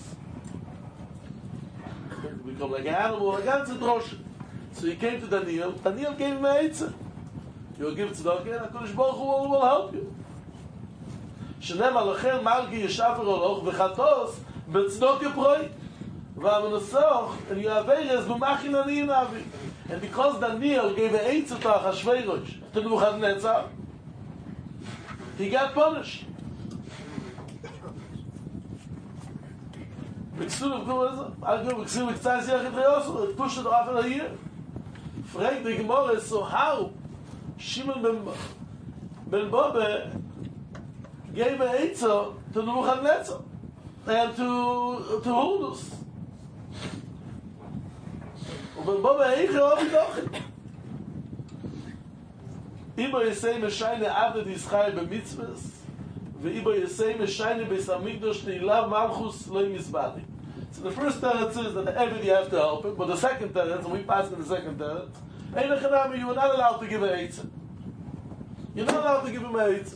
Become like an animal, a ganze droshe. So he came to Daniel. Daniel gave him a eitzah. You'll give tzedakah, and HaKadosh Baruch Hu will help you. Shenem alachem malgi yeshafer oloch v'chatos b'tzedakah proi v'amenusoch and you have eres b'machin aniyim avi. And because Daniel gave a eitzah to Achashverosh, to Nebuchadnezzar, he got punished. It pushed it off in a year. Frank the Gemara, so how Shimon ben Bobbe gave an eitzah to Nebuchadnezzar and to Hudus. Ben Bobbe eiche obi dochit. Iba yisei meshayne aved yischai b'mitzvahs ve'iba yisei meshayne beis hamikdash ne'ilav malchus lo yimizbadi. So the first teretz is that everybody have to help him, but the second teretz, and we pass in the second teretz, you are not allowed to give an eitzah. You're not allowed to give him an eitzah.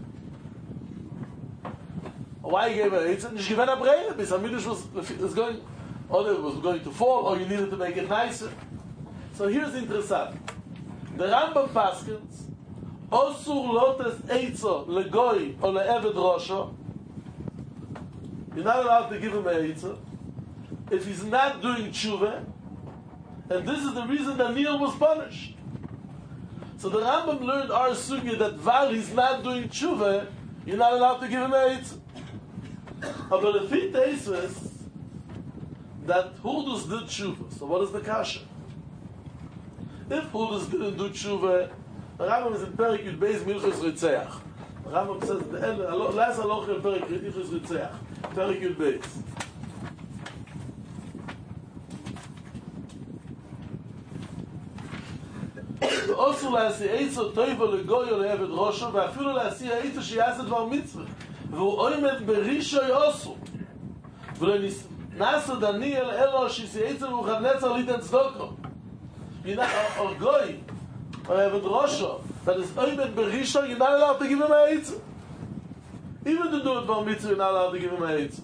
Why you gave an eitzah? Nicht given a breire, bis Hamidish was going, or it was going to fall, or you needed to make it nicer. So here's interessant. The Rambam paskins, Osur lotes eitzo legoy or le'eved rosho. You're not allowed to give him a eitzo. If he's not doing tshuva, and this is the reason that Neil was punished. So the Rambam learned our sugya that while he's not doing tshuva, you're not allowed to give him a eitzo. But the fifth is that Hurdus did tshuva. So what is the kasha? If Hurdus didn't do tshuva, the Rambam is in Perik Yud Beis Milchus Ritzeach. The Rambam says at the end, last halacha in Perik Milchus Ritzeach, Perik Yud Beis. ואוסו להשיא עצו טויבו לגוי או לעבד ראשו ואפילו להשיא עצו שיעשה דבר מצווה והוא עומד ברישוי אוסו ולא נעשו דניאל אלו שישיא עצו והוא חנצר ליתן צדוקו או גוי או לעבד ראשו that is עומד ברישוי you're not allowed to give him a עצו even to do it דבר מצווה you're not allowed to give him a עצו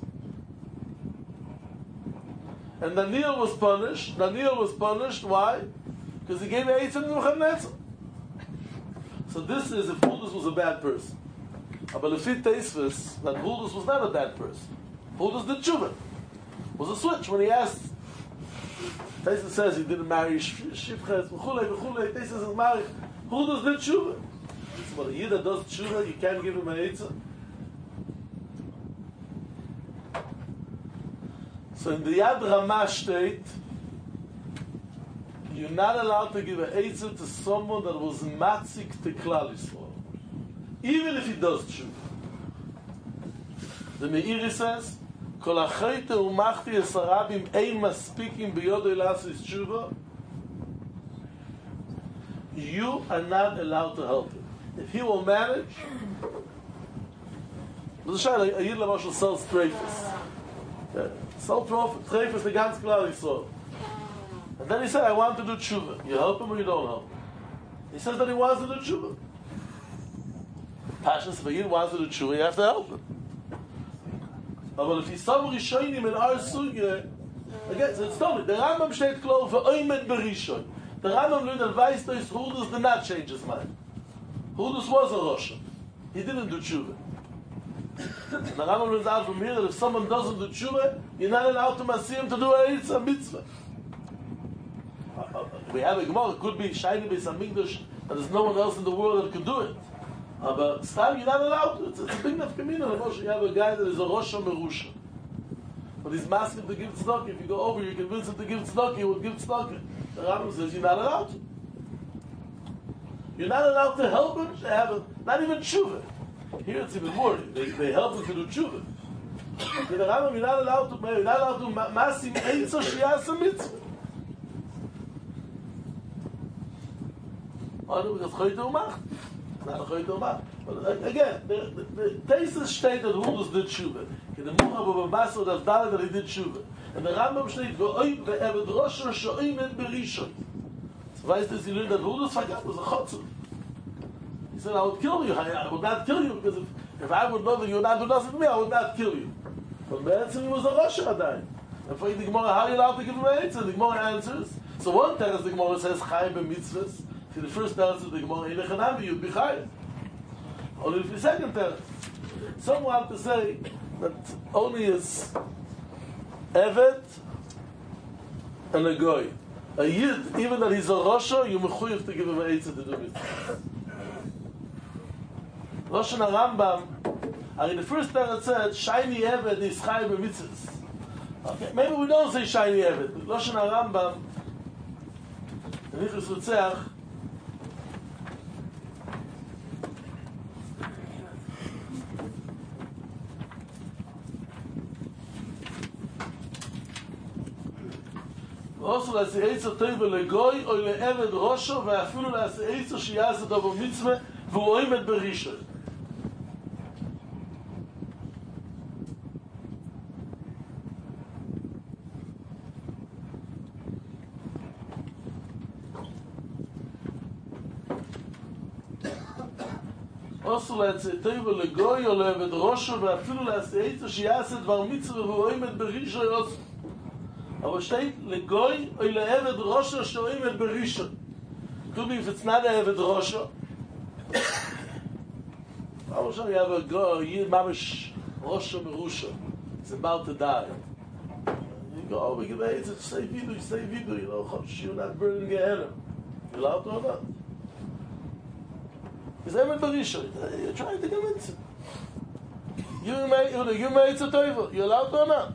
and Daniel was punished why? Because he gave Eitzah to Nebuchadnezzar. So this is if Hurdus was a bad person. But if it tastes that Hurdus was not a bad person. Hurdus did tshuva. It was a switch when he asked. Taisa says he didn't marry Shifches, v'chulei, Taisa says married. Hurdus did tshuva. But a Yid that does tshuva, you can't give him an Eitzah. So in the Yad Ramah state, you're not allowed to give an eitzah to someone that was matzik to Klal Yisrael, even if he does tshuva. The Meiri says, "Kol ha'chayte u'machti esarabim ein maspikim biyodei lasis tshuva." You are not allowed to help him. If he will manage, a Yid Lamashal sells treifus. Sells treifus the ganz Klal Yisrael. And then he said, I want to do tshuva. You help him or you don't help him? He says that he wants to do tshuva. Pashas, if a Yid wants to do tshuva, you have to help him. But if he's some Rishonim in our sugya, again, so it's totally, the Rambam steht klar, v'oimed berishon. The Rambam learned that Weistos Hurdus did not change his mind. Hurdus was a Rosh. He didn't do tshuva. And the Rambam learns out from here that if someone doesn't do tshuva, you're not allowed to massir him to do a mitzvah. We have a Gemara, it could be Shiny Beis HaMikdash, and there's no one else in the world that could do it. But still, you're not allowed to. It's a big enough community. You have a guy that is a Rosh Merusha. But he's asking to give tzedakah. If you go over, you convince him to give tzedakah, he would give tzedakah. The Rambam says you're not allowed to. You're not allowed to help him to have not even tshuva. Here it's even more. They help him to do tshuva. The Rambam, you're not allowed to masim eitzah sheyasa mitzvah. Because Choyte U'mach. Not a Choyte U'mach. But again, the Teisus state that Hurdus did tshuva. The Mucha B'Baso das Dalet that he did tshuva. And the Rambam state ve'eved Rosho she'oimed berishon. So weißt du, he learned that Hurdus forgot was a chotzer. He said, I would kill you. I would not kill you because if I would know that you would not do nothing to me, I would not kill you. But Be'etzim he was a Rosh Adai. And for the Gemara, how are you allowed to give him an answer? The Gemara answers. So one teres the Gemara says, Chai b'mitzvahs. See, the first teretz of the Gemara, you'd be chayav. Only the second teretz. Some want to say that only is Evet and a Goy. A Yid, even that he's a Rosha, you mechuyev to give him an eitzah to do mitzvah. Rosh and Rambam, the first teretz said, Shiny Evet is chayav b'mitzvahs. Okay, maybe we don't say Shiny Evet. Rosh and Rambam, the Nichus Ritzeach, also לעשי עצה טובה לגוי או לעבד ראשו ואפילו לעשי עצה שיעשה דבר מצווה והוא עומד בראשו. also לעשי טובה לגוי או לעבד ראשו ואפילו לעשי עצה שיעשה דבר מצווה והוא עומד בראשו יוסף. Aber steht legoy oy leeved rosho shoyim et berishon. Could be if it's not a eved rosho, You have a girl, Mamish Rosha Merusha, it's about to die. You go over, you say Vidu, you know, you're not burning Gehenna. You allowed to or not? Is Emet Barisha? You're trying to convince him. You made it a toivel. You allowed to or not?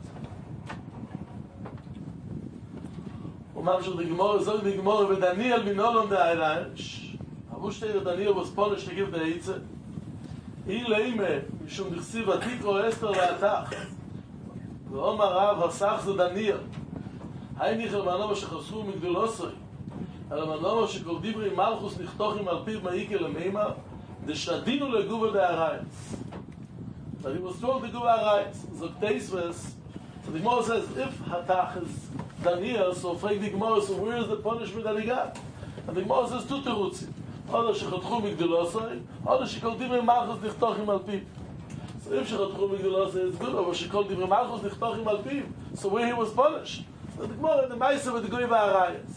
The Gemara with Daniel bin Olom the Ayranch. Abu Shteir Daniel was punished to give the Eitzah. He leime mishum dichsiv atikro Esther le'atach. Ve'omar Rav hasach ze Daniel. Hainich el manoma shechasru migdolosoi. El manoma shekol dibri malchus nichtochim al piv ma'ike lemeima. Deshadinu leguva de'arayis. But he was told to go arayis. Zok teisves. So the Gemara says, if hatach is Daniel, so frag the Gemara, so where is the punishment that he got? And the Gemara says, two terutzim. Other shechatchu migdolosoi, other shekol divrei malchus nichtochim al piv. So if shechatchu migdolosoi is good, or shekol divrei malchus nichtochim al piv, so where he was punished? So the Gemara, the Maisa with the Goy Ba'arayas.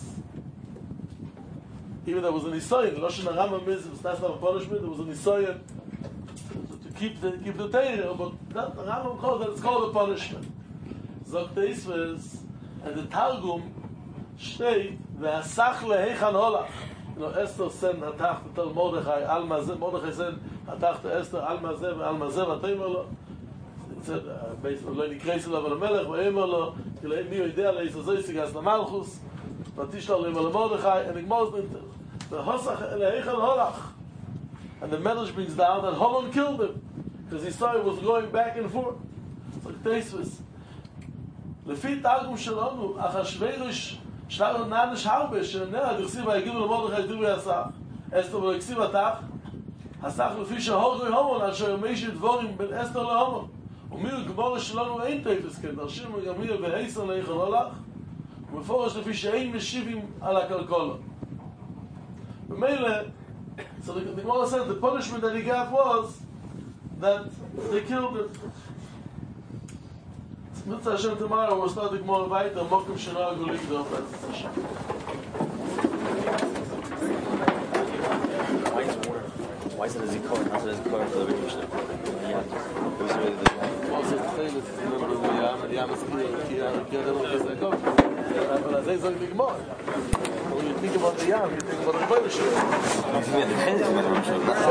Even there was an Nisayan, Loshen HaRambam is, that's not a punishment, there was a Nisayan to keep the Torah, but that, the Rambam calls that, it's called a punishment. Zok Teisves, and the Targum state, Ve'asach le'heichan holach. You know, Esther sent Hatach to tell Mordechai, Al Mazeh, Mordechai sent Hatach to Esther, Al Mazeh, Vatayim lo. It said, basically, Lo nikreis elav al Melech, V'emer lo, ki le'im mi yoidea le'is azoysig as Lamalchus, Vatishla le'im al Mordechai, and Igmos Ve'hosach le'heichan holach. And the Medrash brings down that Holon killed him, because he saw he was going back and forth. It's like Teisves. לפי תרגום שלנו, אחשוורוש שלנו נענש הרבה, שנראה, דכסיב היגידו למרדכי דברי הסך, אסתר ולכסיב התך, הסך לפי שהורגוי הומון, אשר ימישי דבורים בין אסתר להומון. ומיר גמור שלנו אין תפס, כן, דרשים וגמיר והיסר לאיכן הולך, ומפורש לפי שאין משיבים על הכלכולו. במילא, so the Gemara says the punishment that he got was that they killed him. Mitzvah Hashem tomorrow we'll start the Gemara weiter, Mokum Shena Gulik Dov Hashem. Why is it a Zikor, not a Zikor for the Ritual? Yeah, it was really the Also to say that the Yam is but as they say the Gemara. When you think about the Yam, you think about the Kodesh.